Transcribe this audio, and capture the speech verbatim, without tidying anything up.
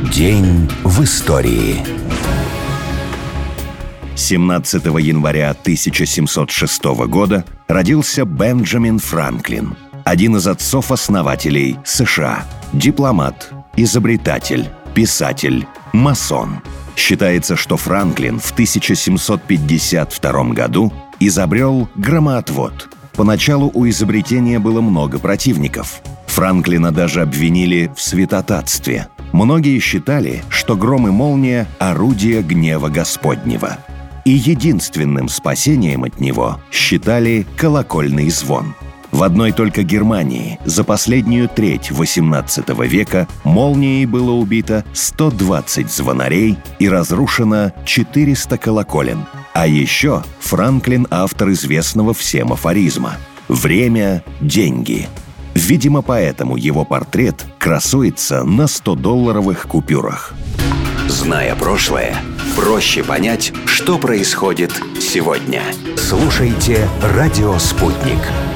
День в истории. семнадцатого января тысяча семьсот шестого года родился Бенджамин Франклин, один из отцов-основателей США, дипломат, изобретатель, писатель, масон. Считается, что Франклин в тысяча семьсот пятьдесят втором году изобрел громоотвод. Поначалу у изобретения было много противников. Франклина даже обвинили в святотатстве. Многие считали, что гром и молния – орудие гнева Господнего. И единственным спасением от него считали колокольный звон. В одной только Германии за последнюю треть восемнадцатого века молнией было убито сто двадцать звонарей и разрушено четыреста колоколен. А еще Франклин – автор известного всем афоризма «Время – деньги». Видимо, поэтому его портрет красуется на стодолларовых купюрах. Зная прошлое, проще понять, что происходит сегодня. Слушайте «Радио Спутник».